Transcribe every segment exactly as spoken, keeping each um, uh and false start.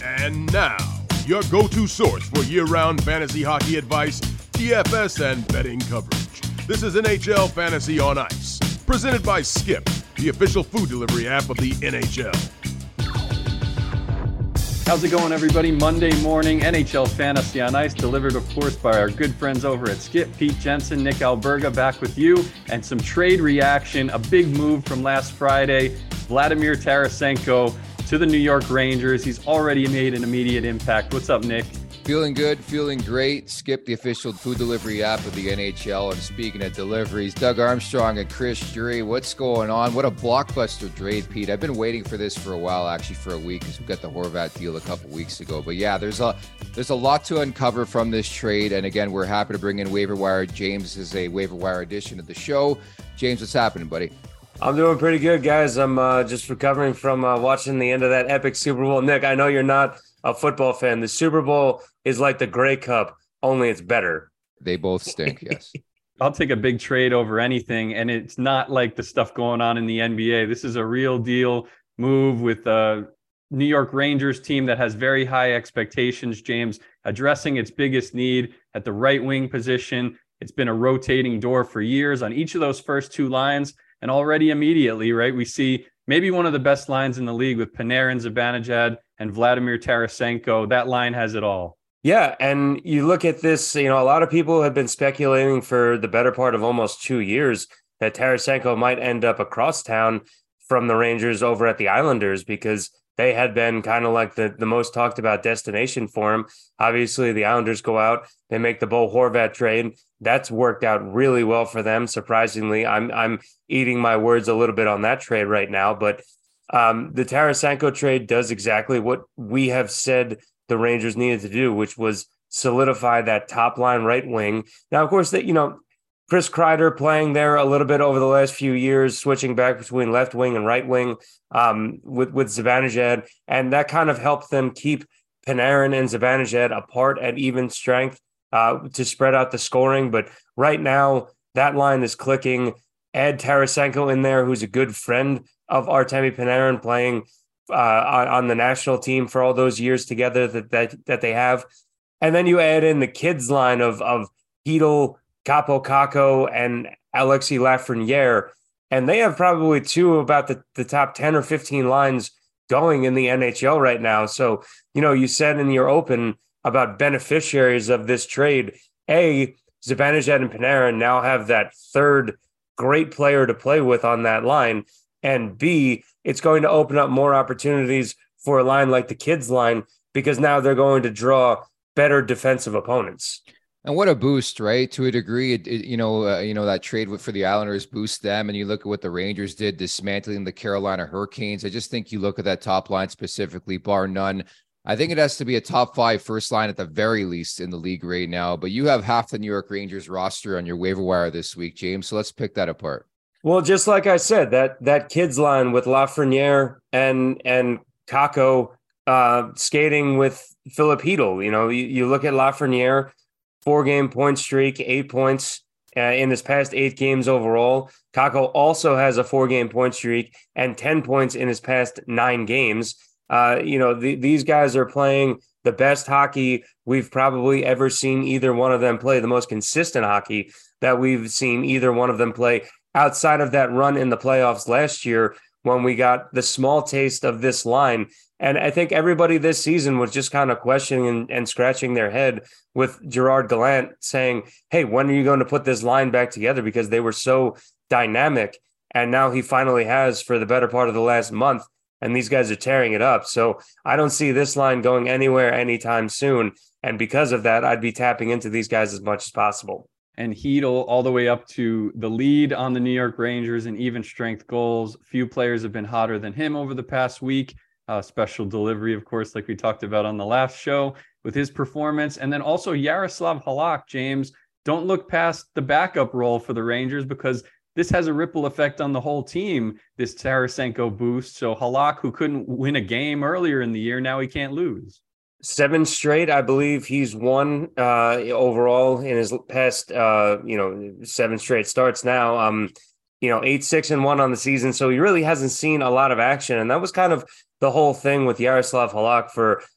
And now, your go-to source for year-round fantasy hockey advice, D F S, and betting coverage. This is N H L Fantasy on Ice, presented by Skip, the official food delivery app of the N H L. How's it going, everybody? Monday morning, N H L Fantasy on Ice, delivered, of course, by our good friends over at Skip. Pete Jensen, Nick Alberga back with you, and some trade reaction, a big move from last Friday. Vladimir Tarasenko to the New York Rangers. He's already made an immediate impact. What's up, Nick? Feeling good, feeling great. Skip, the official food delivery app of the N H L. And speaking of deliveries, Doug Armstrong and Chris Drury, what's going on? What a blockbuster trade, Pete. I've been waiting for this for a while, actually for a week, because we got the Horvat deal a couple weeks ago. But yeah, there's a there's a lot to uncover from this trade. And again, we're happy to bring in Waiver Wire. James is a Waiver Wire edition of the show. James, what's happening, buddy? I'm doing pretty good, guys. I'm uh, just recovering from uh, watching the end of that epic Super Bowl. Nick, I know you're not a football fan. The Super Bowl is like the Grey Cup, only it's better. They both stink, yes. I'll take a big trade over anything, and it's not like the stuff going on in the N B A. This is a real deal move with a New York Rangers team that has very high expectations, James, addressing its biggest need at the right wing position. It's been a rotating door for years on each of those first two lines. And already immediately, right, we see maybe one of the best lines in the league with Panarin, Zibanejad, and Vladimir Tarasenko. That line has it all. Yeah, and you look at this, you know, a lot of people have been speculating for the better part of almost two years that Tarasenko might end up across town from the Rangers over at the Islanders, because they had been kind of like the, the most talked about destination for him. Obviously, the Islanders go out, they make the Bo Horvat trade. That's worked out really well for them. Surprisingly, I'm I'm eating my words a little bit on that trade right now, but um, the Tarasenko trade does exactly what we have said the Rangers needed to do, which was solidify that top line right wing. Now, of course, that you know, Chris Kreider playing there a little bit over the last few years, switching back between left wing and right wing um, with, with Zibanejad. And that kind of helped them keep Panarin and Zibanejad apart at even strength uh, to spread out the scoring. But right now, that line is clicking. Add Tarasenko in there, who's a good friend of Artemi Panarin, playing uh, on, on the national team for all those years together that, that, that they have. And then you add in the kids line of, of Chytil, Capo Caco, and Alexis Lafreniere, and they have probably two about the, the top ten or fifteen lines going in the N H L right now. So, you know, you said in your open about beneficiaries of this trade, A, Zibanejad and Panarin now have that third great player to play with on that line, and B, it's going to open up more opportunities for a line like the kids line, because now they're going to draw better defensive opponents. And what a boost, right? To a degree, it, it, you know, uh, you know that trade for the Islanders boosts them, and you look at what the Rangers did, dismantling the Carolina Hurricanes. I just think you look at that top line specifically, bar none. I think it has to be a top five first line at the very least in the league right now. But you have half the New York Rangers roster on your waiver wire this week, James. So let's pick that apart. Well, just like I said, that that kids line with Lafreniere and and Kako uh, skating with Filip Chytil. You know, you, you look at Lafreniere. Four-game point streak, eight points uh, in his past eight games overall. Kako also has a four-game point streak and ten points in his past nine games. Uh, you know, the, these guys are playing the best hockey we've probably ever seen either one of them play, the most consistent hockey that we've seen either one of them play outside of that run in the playoffs last year when we got the small taste of this line. And I think everybody this season was just kind of questioning and, and scratching their head with Gerard Gallant saying, hey, when are you going to put this line back together? Because they were so dynamic. And now he finally has for the better part of the last month. And these guys are tearing it up. So I don't see this line going anywhere anytime soon. And because of that, I'd be tapping into these guys as much as possible. And Chytil all the way up to the lead on the New York Rangers in even strength goals. Few players have been hotter than him over the past week. Uh, special delivery, of course, like we talked about on the last show with his performance. And then also Yaroslav Halak, James, don't look past the backup role for the Rangers, because this has a ripple effect on the whole team, this Tarasenko boost. So Halak, who couldn't win a game earlier in the year, now he can't lose. Seven straight, I believe he's won uh, overall in his past, uh, you know, seven straight starts now. Um, you know, eight, six, and one on the season. So he really hasn't seen a lot of action. And that was kind of the whole thing with Yaroslav Halak for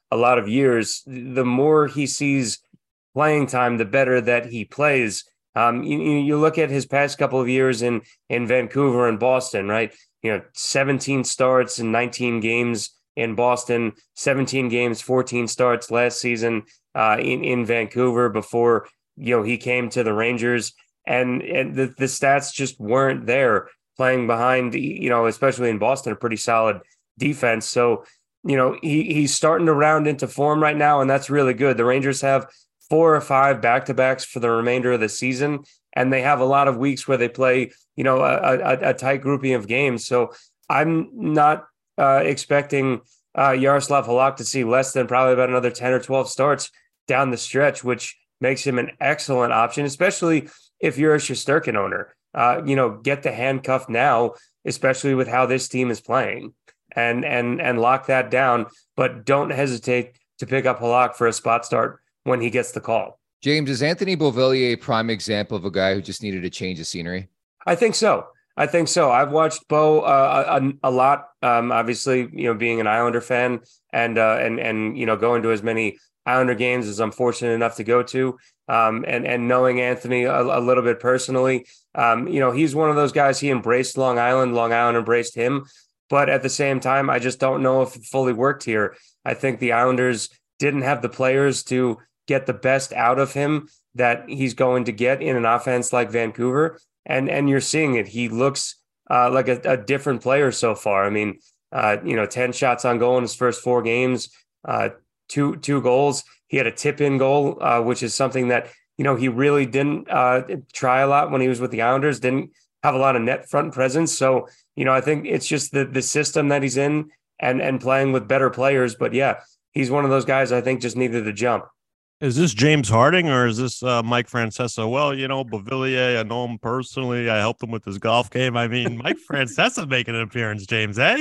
a lot of years, the more he sees playing time, the better that he plays. Um, you, you look at his past couple of years in in Vancouver and Boston, right? You know, seventeen starts in nineteen games in Boston, seventeen games, fourteen starts last season uh, in in Vancouver before you know he came to the Rangers, and and the, the stats just weren't there. Playing behind, you know, especially in Boston, a pretty solid defense. So, you know, he he's starting to round into form right now, and that's really good. The Rangers have four or five back-to-backs for the remainder of the season, and they have a lot of weeks where they play, you know, a, a, a tight grouping of games. So I'm not uh, expecting uh, Yaroslav Halak to see less than probably about another ten or twelve starts down the stretch, which makes him an excellent option, especially if you're a Shesterkin owner. Uh, you know, get the handcuff now, especially with how this team is playing, and and and lock that down. But don't hesitate to pick up Halak for a spot start when he gets the call. James, is Anthony Beauvillier a prime example of a guy who just needed a change of scenery? I think so. I think so. I've watched Bo uh, a, a lot. Um, obviously, you know, being an Islander fan and uh, and and you know going to as many Islander games as I'm fortunate enough to go to, um, and and knowing Anthony a, a little bit personally, um, you know, he's one of those guys. He embraced Long Island. Long Island embraced him. But at the same time, I just don't know if it fully worked here. I think the Islanders didn't have the players to get the best out of him that he's going to get in an offense like Vancouver. And and you're seeing it. He looks uh, like a, a different player so far. I mean, uh, you know, ten shots on goal in his first four games, uh, two two goals. He had a tip-in goal, uh, which is something that, you know, he really didn't uh, try a lot when he was with the Islanders, didn't have a lot of net front presence. So, you know, I think it's just the the system that he's in and and playing with better players. But yeah, he's one of those guys I think just needed a jump. Is this James Harding or is this uh, Mike Francesa? Well, you know, Beauvillier, I know him personally. I helped him with his golf game. I mean, Mike Francesa making an appearance, James, eh?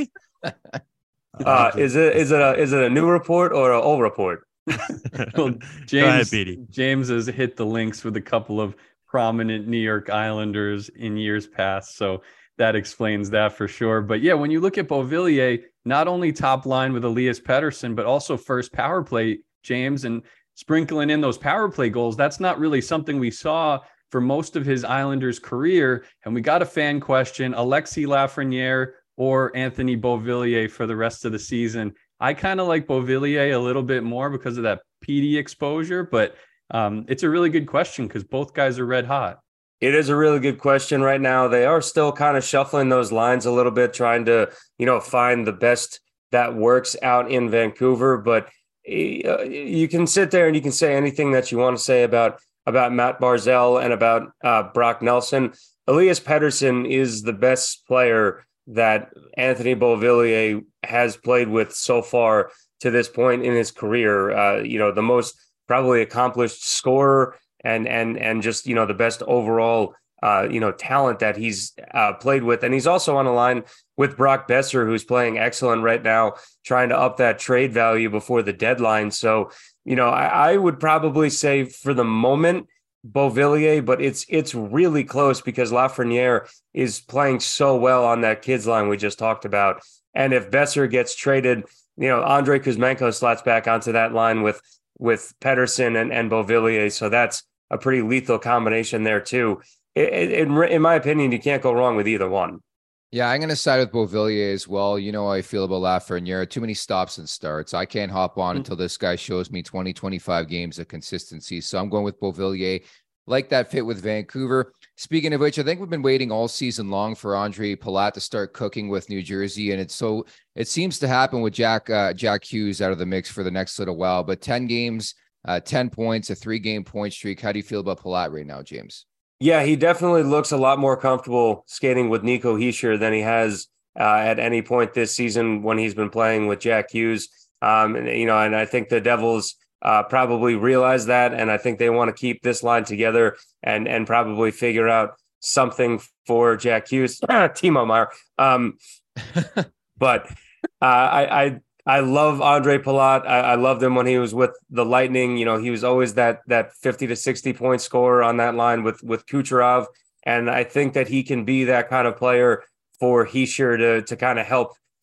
Uh, is it is it a, is it a new report or an old report? Well, James, ahead, James has hit the links with a couple of prominent New York Islanders in years past, so that explains that for sure. But yeah, when you look at Beauvillier, not only top line with Elias Pettersson, but also first power play, James, and sprinkling in those power play goals. That's not really something we saw for most of his Islanders career. And we got a fan question, Alexis Lafreniere or Anthony Beauvillier for the rest of the season. I kind of like Beauvillier a little bit more because of that P D exposure, but um, it's a really good question because both guys are red hot. It is a really good question right now. They are still kind of shuffling those lines a little bit, trying to, you know, find the best that works out in Vancouver. But uh, you can sit there and you can say anything that you want to say about, about Matt Barzal and about uh, Brock Nelson. Elias Pettersson is the best player that Anthony Beauvillier has played with so far to this point in his career. Uh, you know, the most probably accomplished scorer and and and just, you know, the best overall, uh, you know, talent that he's uh, played with. And he's also on a line with Brock Besser, who's playing excellent right now, trying to up that trade value before the deadline. So, you know, I, I would probably say for the moment, Beauvillier, but it's it's really close because Lafreniere is playing so well on that kids line we just talked about. And if Besser gets traded, you know, Andrei Kuzmenko slots back onto that line with with Pettersson and, and Beauvillier. So that's a pretty lethal combination there too. It, it, in my opinion, you can't go wrong with either one. Yeah, I'm going to side with Beauvillier as well. You know how I feel about Lafreniere. Too many stops and starts. I can't hop on mm-hmm. until this guy shows me twenty, twenty-five games of consistency. So I'm going with Beauvillier. Like that fit with Vancouver. Speaking of which, I think we've been waiting all season long for Andre Palat to start cooking with New Jersey. And it's so it seems to happen with Jack uh, Jack Hughes out of the mix for the next little while. But ten games, uh, ten points, a three-game point streak. How do you feel about Palat right now, James? Yeah, he definitely looks a lot more comfortable skating with Nico Hischier than he has uh, at any point this season when he's been playing with Jack Hughes. Um, and, you know, and I think the Devils uh, probably realize that, and I think they want to keep this line together and and probably figure out something for Jack Hughes. Timo Meyer. Um, but uh, I, I I love Andre Palat. I, I loved him when he was with the Lightning. You know, he was always that that fifty to sixty point scorer on that line with with Kucherov, and I think that he can be that kind of player for Hischier to to kind of help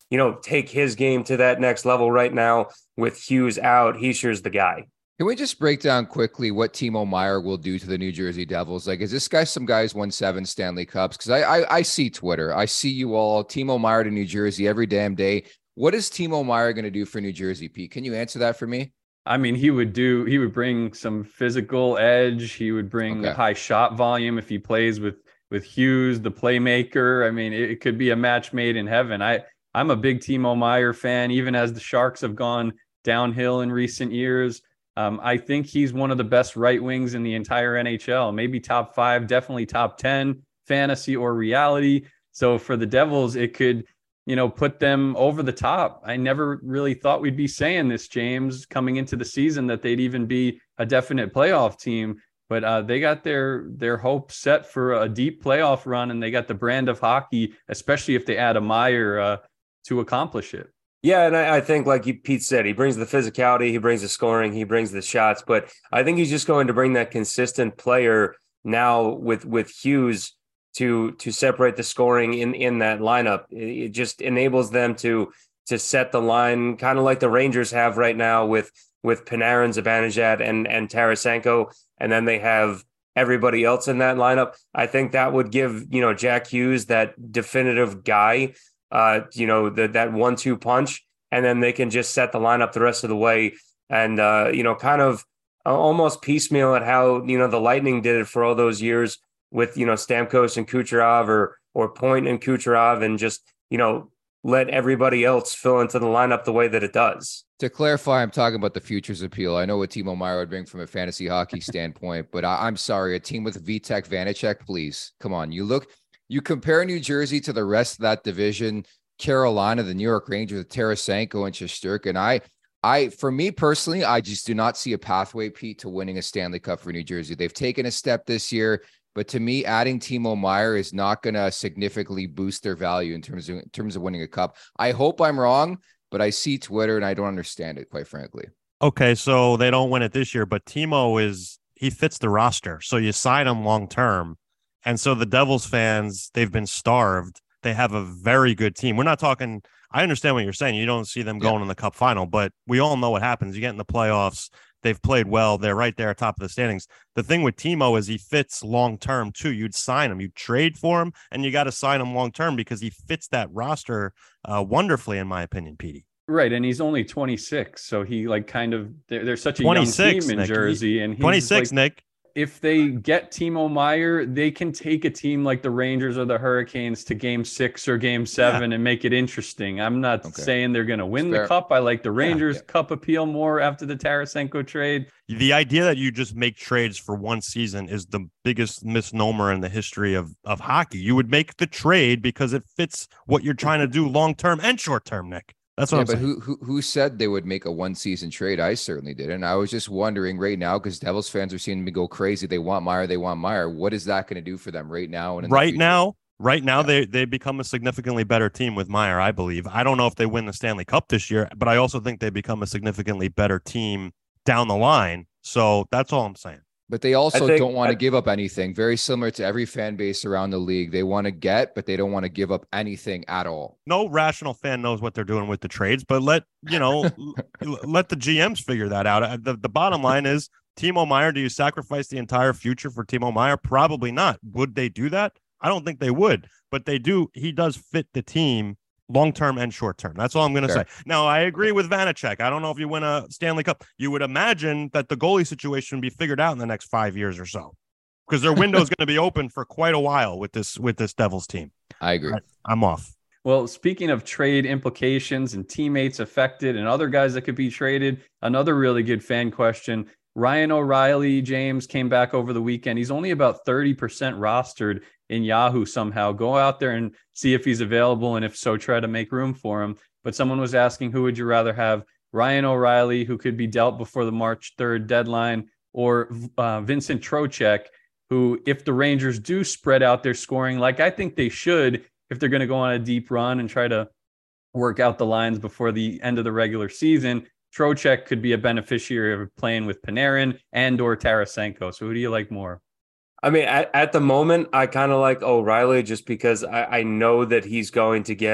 you know, take his game to that next level right now with Hughes out. Hischier's the guy. Can we just break down quickly what Timo Meier will do to the New Jersey Devils? Like, is this guy some guys won seven Stanley Cups? Because I, I I see Twitter. I see you all. Timo Meier to New Jersey every damn day. What is Timo Meier going to do for New Jersey, Pete? Can you answer that for me? I mean, he would do, he would bring some physical edge. He would bring Okay. high shot volume if he plays with, with Hughes, the playmaker. I mean, it, it could be a match made in heaven. I, I'm a big Timo Meier fan, even as the Sharks have gone downhill in recent years. Um, I think he's one of the best right wings in the entire N H L, maybe top five, definitely top ten, fantasy or reality. So for the Devils, it could, you know, put them over the top. I never really thought we'd be saying this, James, coming into the season, that they'd even be a definite playoff team. But uh, they got their their hopes set for a deep playoff run, and they got the brand of hockey, especially if they add a Meier uh, to accomplish it. Yeah, and I, I think, like Pete said, he brings the physicality, he brings the scoring, he brings the shots. But I think he's just going to bring that consistent player now with with Hughes to to separate the scoring in, in that lineup. It, it just enables them to to set the line, kind of like the Rangers have right now with with Panarin, Zibanejad, and and Tarasenko, and then they have everybody else in that lineup. I think that would give, you know, Jack Hughes that definitive guy. Uh, you know, the, that one two punch, and then they can just set the lineup the rest of the way and, uh, you know, kind of uh, almost piecemeal at how, you know, the Lightning did it for all those years with, you know, Stamkos and Kucherov or, or Point and Kucherov, and just, you know, let everybody else fill into the lineup the way that it does. To clarify, I'm talking about the futures appeal. I know what Timo Meier would bring from a fantasy hockey standpoint, but I, I'm sorry, a team with Vitek Vanacek, please. Come on. You look... You compare New Jersey to the rest of that division, Carolina, the New York Rangers, with Tarasenko and Shesterkin. I, I, for me personally, I just do not see a pathway, Pete, to winning a Stanley Cup for New Jersey. They've taken a step this year, but to me, adding Timo Meier is not going to significantly boost their value in terms of in terms of winning a cup. I hope I'm wrong, but I see Twitter and I don't understand it, quite frankly. Okay, so they don't win it this year, but Timo is he fits the roster, so you sign him long term. And so the Devils fans, they've been starved. They have a very good team. We're not talking, I understand what you're saying. You don't see them going yeah. in the cup final, but we all know what happens. You get in the playoffs. They've played well. They're right there at top of the standings. The thing with Timo is he fits long-term too. You'd sign him, you'd trade for him, and you got to sign him long-term because he fits that roster uh, wonderfully, in my opinion, Petey. Right, and he's only twenty-six, so he like kind of, they're, they're such a young team in Nick. Jersey. And he's twenty-six, like, Nick. If they get Timo Meier, they can take a team like the Rangers or the Hurricanes to game six or game seven yeah. and make it interesting. I'm not okay. saying they're going to win the cup. I like the Rangers yeah, yeah. cup appeal more after the Tarasenko trade. The idea that you just make trades for one season is the biggest misnomer in the history of, of hockey. You would make the trade because it fits what you're trying to do long-term and short-term, Nick. That's what yeah, I'm but saying. who, who who said they would make a one season trade? I certainly didn't. I was just wondering right now, because Devils fans are seeing me go crazy. They want Meier. They want Meier. What is that going to do for them right now? And right now, right now, yeah. they they become a significantly better team with Meier, I believe. I don't know if they win the Stanley Cup this year, but I also think they become a significantly better team down the line. So that's all I'm saying. But they also think, don't want I, to give up anything. Very similar to every fan base around the league. They want to get, but they don't want to give up anything at all. No rational fan knows what they're doing with the trades, but let, you know, let the G Ms figure that out. The, the bottom line is Timo Meier. Do you sacrifice the entire future for Timo Meier? Probably not. Would they do that? I don't think they would, but they do. He does fit the team long-term and short-term. That's all I'm going to say. Now, I agree with Vanacek. I don't know if you win a Stanley Cup. You would imagine that the goalie situation would be figured out in the next five years or so, because their window is going to be open for quite a while with this with this Devils team. I agree. Right, I'm off. Well, speaking of trade implications and teammates affected and other guys that could be traded, another really good fan question. Ryan O'Reilly, James, came back over the weekend. He's only about thirty percent rostered in Yahoo somehow. Go out there and see if he's available, and if so, try to make room for him. But someone was asking, who would you rather have? Ryan O'Reilly, who could be dealt before the March third deadline, or uh, Vincent Trocheck, who, if the Rangers do spread out their scoring, like I think they should, if they're going to go on a deep run and try to work out the lines before the end of the regular season, Trocheck could be a beneficiary of playing with Panarin and or Tarasenko. So who do you like more? I mean, at, at the moment, I kind of like O'Reilly just because I, I know that he's going to get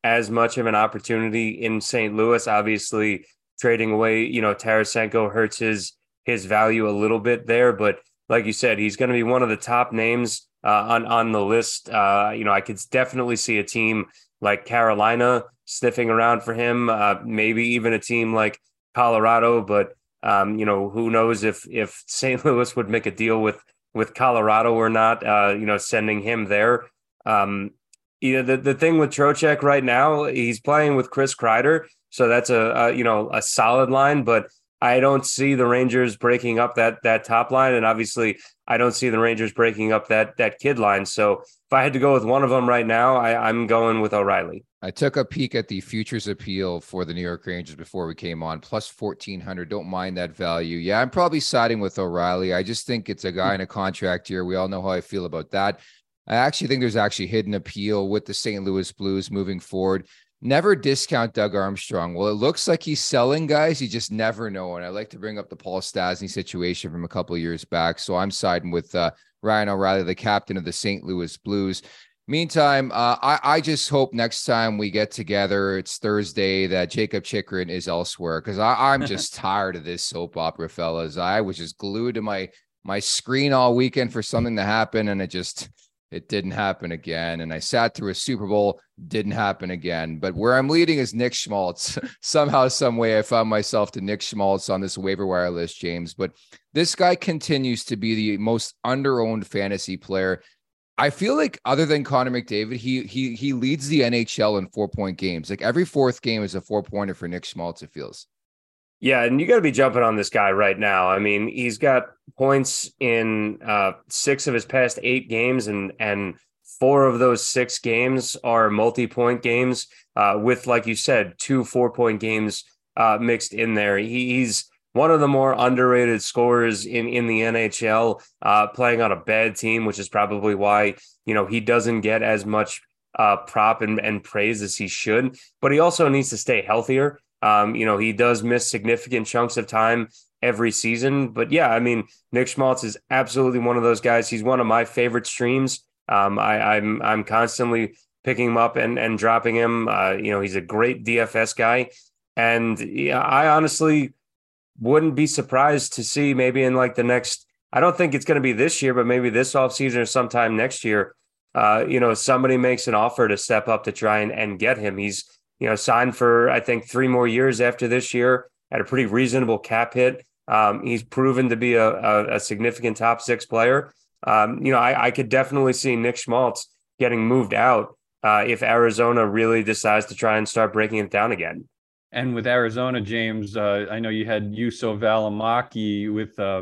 as much of an opportunity in Saint Louis. Obviously, trading away, you know, Tarasenko hurts his his value a little bit there, but like you said, he's going to be one of the top names uh, on on the list. Uh, you know, I could definitely see a team like Carolina sniffing around for him, uh, maybe even a team like Colorado. But um, you know, who knows if if Saint Louis would make a deal with with Colorado or not? Uh, you know, sending him there. Um, you know, the the thing with Trocheck right now, he's playing with Chris Kreider, so that's a, a you know a solid line, but I don't see the Rangers breaking up that that top line, and obviously I don't see the Rangers breaking up that that kid line. So if I had to go with one of them right now, I, I'm going with O'Reilly. I took a peek at the futures appeal for the New York Rangers before we came on, plus fourteen hundred. Don't mind that value. Yeah, I'm probably siding with O'Reilly. I just think it's a guy in a contract here. We all know how I feel about that. I actually think there's actually hidden appeal with the Saint Louis Blues moving forward. Never discount Doug Armstrong. Well, it looks like he's selling guys. You just never know. And I like to bring up the Paul Stastny situation from a couple of years back. So I'm siding with uh, Ryan O'Reilly, the captain of the Saint Louis Blues. Meantime, uh, I, I just hope next time we get together, it's Thursday, that Jacob Chychrun is elsewhere, because I'm just tired of this soap opera, fellas. I was just glued to my my screen all weekend for something to happen, and it just... It didn't happen again. And I sat through a Super Bowl, didn't happen again. But where I'm leading is Nick Schmaltz. Somehow, some way, I found myself to Nick Schmaltz on this waiver wire list, James. But this guy continues to be the most under-owned fantasy player. I feel like other than Connor McDavid, he he he leads the N H L in four-point games. Like every fourth game is a four-pointer for Nick Schmaltz, it feels. Yeah, and you got to be jumping on this guy right now. I mean, he's got points in uh, six of his past eight games, and and four of those six games are multi-point games uh, with, like you said, two four-point games uh, mixed in there. He, he's one of the more underrated scorers in, in the N H L, uh, playing on a bad team, which is probably why, you know, he doesn't get as much uh, prop and, and praise as he should. But he also needs to stay healthier. Um, you know, he does miss significant chunks of time every season. But yeah, I mean, Nick Schmaltz is absolutely one of those guys. He's one of my favorite streams. Um, I, I'm I'm constantly picking him up and, and dropping him. Uh, you know, he's a great D F S guy. And yeah, I honestly wouldn't be surprised to see maybe in like the next, I don't think it's going to be this year, but maybe this offseason or sometime next year, uh, you know, somebody makes an offer to step up to try and, and get him. He's, you know, signed for, I think, three more years after this year at a pretty reasonable cap hit. Um, he's proven to be a, a, a significant top six player. Um, you know, I, I could definitely see Nick Schmaltz getting moved out uh, if Arizona really decides to try and start breaking it down again. And with Arizona, James, uh, I know you had Juuso Valimaki with uh,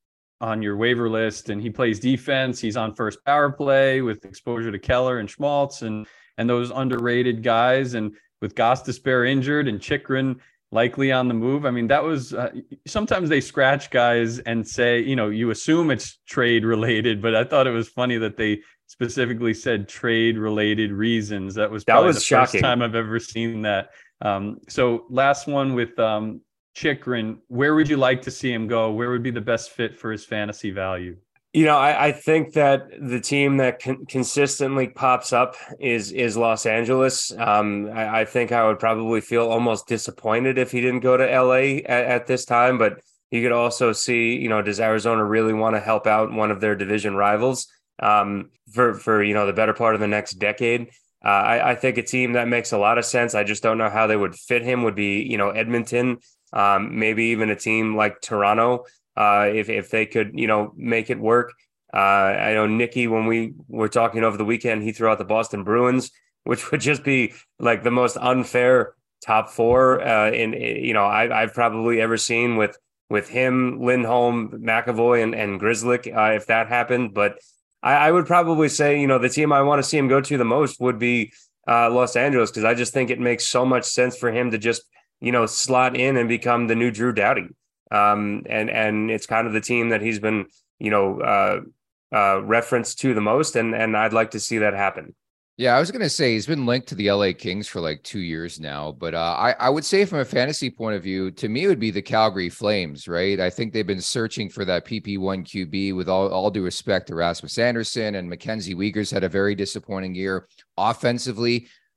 on your waiver list, and he plays defense. He's on first power play with exposure to Keller and Schmaltz and and those underrated guys. And with Gostisbehere injured and Chychrun likely on the move. I mean, that was uh, sometimes they scratch guys and say, you know, you assume it's trade related, but I thought it was funny that they specifically said trade related reasons. That was probably that was the shocking. First time I've ever seen that. Um, so last one with um, Chychrun, where would you like to see him go? Where would be the best fit for his fantasy value? You know, I, I think that the team that con- consistently pops up is is Los Angeles. Um, I, I think I would probably feel almost disappointed if he didn't go to L A at, at this time. But you could also see, you know, does Arizona really want to help out one of their division rivals um, for, for, you know, the better part of the next decade? Uh, I, I think a team that makes a lot of sense. I just don't know how they would fit him would be, you know, Edmonton, um, maybe even a team like Toronto. Uh, if if they could, you know, make it work. Uh, I know Nicky, when we were talking over the weekend, he threw out the Boston Bruins, which would just be like the most unfair top four uh, in, you know, I, I've probably ever seen with with him, Lindholm, McAvoy, and, and Grzelcyk, uh, if that happened. But I, I would probably say, you know, the team I want to see him go to the most would be uh, Los Angeles, because I just think it makes so much sense for him to just, you know, slot in and become the new Drew Doughty. Um, and, and it's kind of the team that he's been, you know, uh, uh, referenced to the most. And, and I'd like to see that happen. Yeah, I was going to say he's been linked to the L A Kings for like two years now. But uh, I, I would say from a fantasy point of view, to me, it would be the Calgary Flames, right? I think they've been searching for that P P one Q B. With all, all due respect to Rasmus Anderson, and Mackenzie Weegar's had a very disappointing year offensively.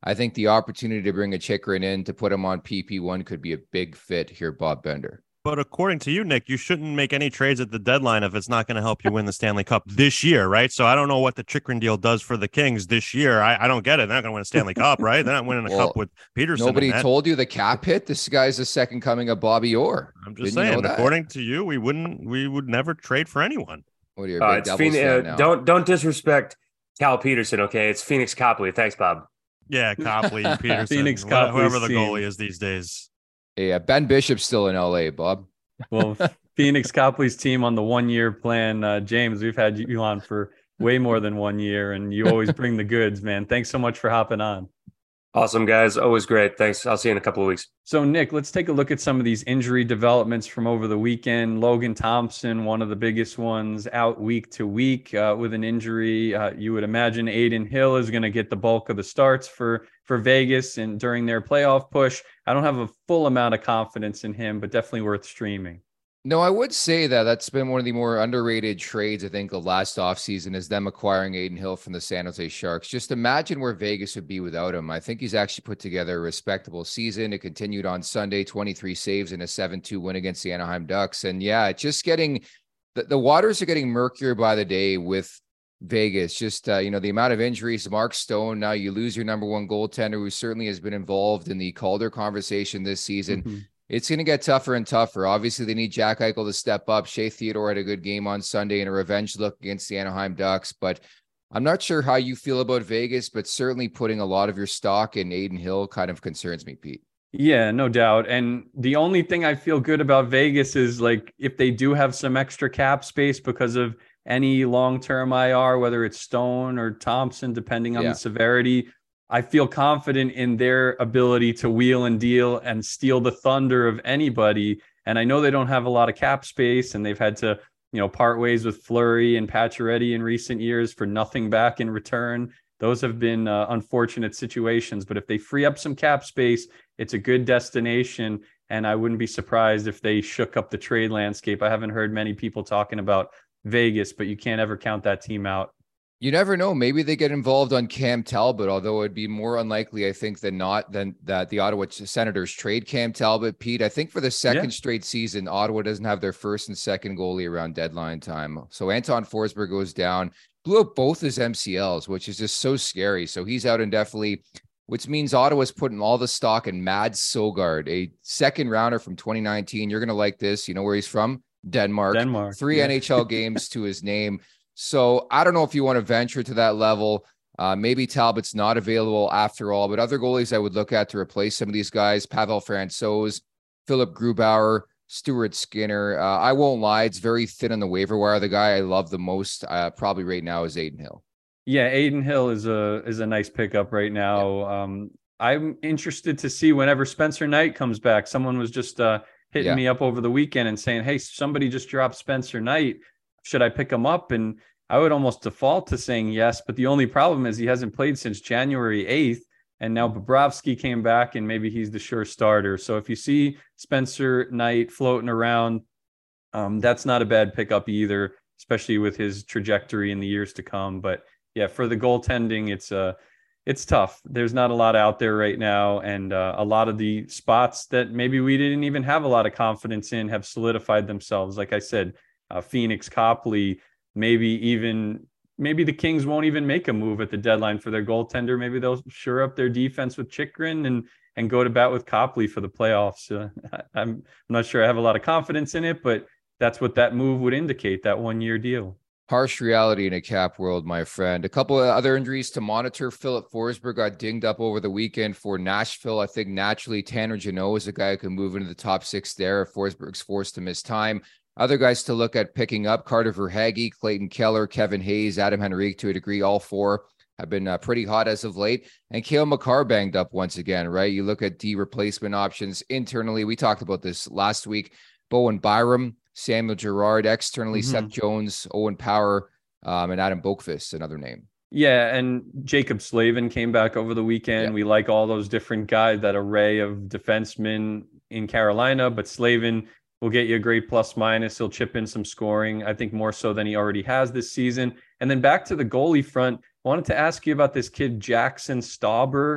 I think the opportunity to bring a Chychrun in to put him on P P one could be a big fit here, Bob Bender. But according to you, Nick, you shouldn't make any trades at the deadline if it's not going to help you win the Stanley Cup this year, right? So I don't know what the Chychrun deal does for the Kings this year. I, I don't get it. They're not going to win a Stanley Cup, right? They're not winning a well, cup with Peterson. Nobody told you the cap hit. This guy's the second coming of Bobby Orr. I'm just Didn't saying. You know according to you, we wouldn't. We would never trade for anyone. What are you, a Uh, big it's Devils Phoenix, fan uh, now? don't don't disrespect Cal Peterson, okay? It's Phoenix Copley. Thanks, Bob. Yeah, Copley, Peterson, Phoenix wh- Copley's whoever the team. goalie is these days. Yeah, Ben Bishop's still in L A, Bob. Well, Phoenix Copley's team on the one-year plan. Uh, James, we've had you on for way more than one year, and you always bring the goods, man. Thanks so much for hopping on. Awesome, guys. Always great. Thanks. I'll see you in a couple of weeks. So, Nick, let's take a look at some of these injury developments from over the weekend. Logan Thompson, one of the biggest ones, out week to week uh, with an injury. Uh, you would imagine Adin Hill is going to get the bulk of the starts for, for Vegas and during their playoff push. I don't have a full amount of confidence in him, but definitely worth streaming. No, I would say that that's been one of the more underrated trades, I think, of last offseason is them acquiring Adin Hill from the San Jose Sharks. Just imagine where Vegas would be without him. I think he's actually put together a respectable season. It continued on Sunday, twenty-three saves and a seven two win against the Anaheim Ducks. And yeah, it's just getting the, the waters are getting murkier by the day with Vegas. Just, uh, you know, the amount of injuries. Mark Stone, now you lose your number one goaltender, who certainly has been involved in the Calder conversation this season. Mm-hmm. It's going to get tougher and tougher. Obviously, they need Jack Eichel to step up. Shea Theodore had a good game on Sunday in a revenge look against the Anaheim Ducks. But I'm not sure how you feel about Vegas, but certainly putting a lot of your stock in Adin Hill kind of concerns me, Pete. Yeah, no doubt. And the only thing I feel good about Vegas is like if they do have some extra cap space because of any long-term I R, whether it's Stone or Thompson, depending on Yeah. the severity, I feel confident in their ability to wheel and deal and steal the thunder of anybody. And I know they don't have a lot of cap space, and they've had to, you know, part ways with Fleury and Pacioretty in recent years for nothing back in return. Those have been uh, unfortunate situations. But if they free up some cap space, it's a good destination. And I wouldn't be surprised if they shook up the trade landscape. I haven't heard many people talking about Vegas, but you can't ever count that team out. You never know. Maybe they get involved on Cam Talbot, although it'd be more unlikely, I think, than not, than that the Ottawa Senators trade Cam Talbot. Pete, I think for the second Yeah. straight season, Ottawa doesn't have their first and second goalie around deadline time. So Anton Forsberg goes down, blew up both his M C Ls, which is just so scary. So he's out indefinitely, which means Ottawa's putting all the stock in Mads Sogard, a second rounder from twenty nineteen. You're going to like this. You know where he's from? Denmark. Denmark. Three yeah. N H L games to his name. So I don't know if you want to venture to that level. Uh, maybe Talbot's not available after all, but other goalies I would look at to replace some of these guys, Pavel Francouz, Philip Grubauer, Stuart Skinner. Uh, I won't lie. It's very thin on the waiver wire. The guy I love the most uh, probably right now is Adin Hill. Yeah, Adin Hill is a is a nice pickup right now. Yeah. Um, I'm interested to see whenever Spencer Knight comes back. Someone was just uh, hitting yeah. me up over the weekend and saying, hey, somebody just dropped Spencer Knight. Should I pick him up? And I would almost default to saying yes. But the only problem is he hasn't played since January eighth. And now Bobrovsky came back and maybe he's the sure starter. So if you see Spencer Knight floating around, um, that's not a bad pickup either, especially with his trajectory in the years to come. But yeah, for the goaltending, it's uh, it's tough. There's not a lot out there right now. And uh, a lot of the spots that maybe we didn't even have a lot of confidence in have solidified themselves. Like I said, uh, Phoenix Copley, maybe even maybe the Kings won't even make a move at the deadline for their goaltender. Maybe they'll shore up their defense with Chychrun and and go to bat with Copley for the playoffs. Uh, I'm, I'm not sure I have a lot of confidence in it, but that's what that move would indicate, that one-year deal. Harsh reality in a cap world, my friend. A couple of other injuries to monitor. Philip Forsberg got dinged up over the weekend for Nashville. I think naturally Tanner Jeannot is a guy who can move into the top six there if Forsberg's forced to miss time. Other guys to look at picking up: Carter Verhaeghe, Clayton Keller, Kevin Hayes, Adam Henrique to a degree. All four have been uh, pretty hot as of late. And Cale Makar banged up once again, right? You look at D replacement options internally. We talked about this last week. Bowen Byram, Samuel Girard, externally mm-hmm. Seth Jones, Owen Power, um, and Adam Boqvist, another name. Yeah, and Jacob Slavin came back over the weekend. Yeah. We like all those different guys, that array of defensemen in Carolina, but Slavin will get you a great plus minus. He'll chip in some scoring, I think more so than he already has this season. And then back to the goalie front, I wanted to ask you about this kid, Jackson Stauber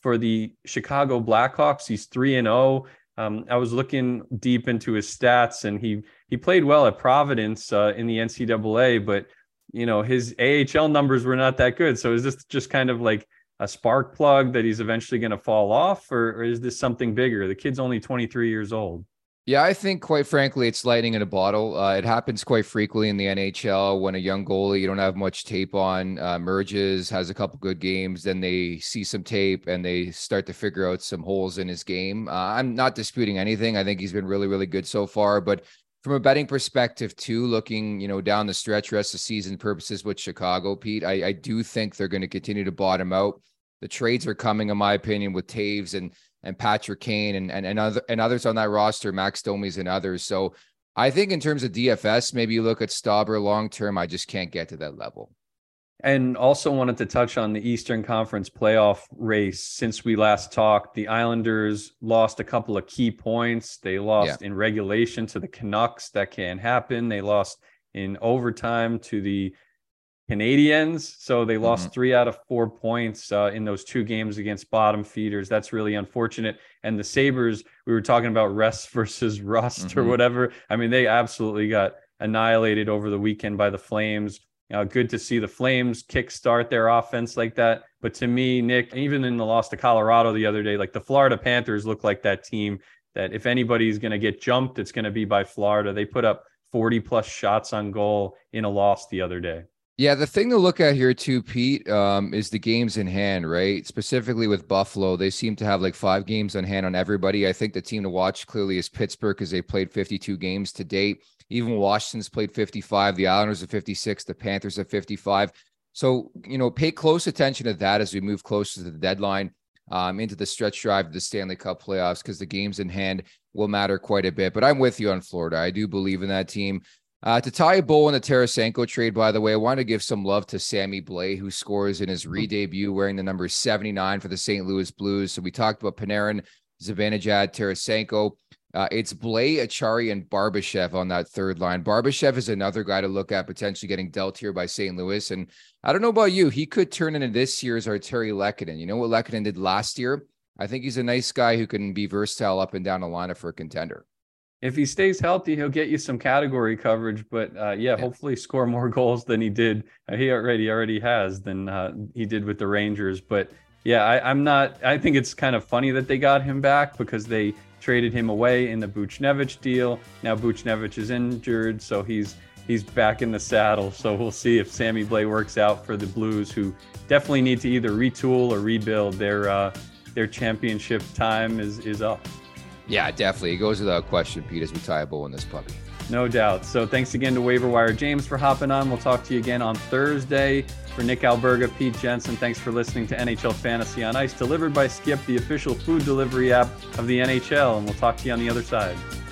for the Chicago Blackhawks. He's three and oh. Um, I was looking deep into his stats, and he he played well at Providence uh, in the N C double A, but you know, his A H L numbers were not that good. So is this just kind of like a spark plug that he's eventually going to fall off, or, or is this something bigger? The kid's only twenty-three years old. Yeah, I think, quite frankly, it's lightning in a bottle. Uh, it happens quite frequently in the N H L when a young goalie you don't have much tape on uh, emerges, has a couple good games, then they see some tape and they start to figure out some holes in his game. Uh, I'm not disputing anything. I think he's been really, really good so far. But from a betting perspective, too, looking you know down the stretch, rest of season purposes with Chicago, Pete, I, I do think they're going to continue to bottom out. The trades are coming, in my opinion, with Taves and and Patrick Kane and and and, other, and others on that roster, Max Domi's and others. So I think in terms of D F S, maybe you look at Stauber long term. I just can't get to that level. And also wanted to touch on the Eastern Conference playoff race. Since we last talked, the Islanders lost a couple of key points. They lost yeah. in regulation to the Canucks. That can happen. They lost in overtime to the Canadians. So they lost mm-hmm. three out of four points uh, in those two games against bottom feeders. That's really unfortunate. And the Sabres, we were talking about rest versus rust mm-hmm. or whatever. I mean, they absolutely got annihilated over the weekend by the Flames. Uh, good to see the Flames kickstart their offense like that. But to me, Nick, even in the loss to Colorado the other day, like the Florida Panthers look like that team that if anybody's going to get jumped, it's going to be by Florida. They put up forty plus shots on goal in a loss the other day. Yeah, the thing to look at here too, Pete, um, is the games in hand, right? Specifically with Buffalo, they seem to have like five games on hand on everybody. I think the team to watch clearly is Pittsburgh because they played fifty-two games to date. Even Washington's played fifty-five. The Islanders are fifty-six. The Panthers are fifty-five. So, you know, pay close attention to that as we move closer to the deadline, um, into the stretch drive of the Stanley Cup playoffs, because the games in hand will matter quite a bit. But I'm with you on Florida. I do believe in that team. Uh, to tie a bow in the Tarasenko trade, by the way, I want to give some love to Sammy Blais, who scores in his re-debut wearing the number seventy-nine for the Saint Louis Blues. So we talked about Panarin, Zibanejad, Tarasenko. Uh, it's Blais, Achari, and Barbashev on that third line. Barbashev is another guy to look at potentially getting dealt here by Saint Louis. And I don't know about you, he could turn into this year's Arturi Lehkonen. You know what Lehkonen did last year? I think he's a nice guy who can be versatile up and down the lineup for a contender. If he stays healthy, he'll get you some category coverage, but uh, yeah, yeah, hopefully score more goals than he did. Uh, he already already has than uh, he did with the Rangers. But yeah, I, I'm not. I think it's kind of funny that they got him back because they traded him away in the Buchnevich deal. Now Buchnevich is injured, so he's he's back in the saddle. So we'll see if Sammy Blais works out for the Blues, who definitely need to either retool or rebuild. Their uh, their championship time is is up. Yeah, definitely. It goes without question, Pete, as we tie a bow in this puppy. No doubt. So thanks again to Waiver Wire James for hopping on. We'll talk to you again on Thursday. For Nick Alberga, Pete Jensen, thanks for listening to N H L Fantasy on Ice, delivered by Skip, the official food delivery app of the N H L. And we'll talk to you on the other side.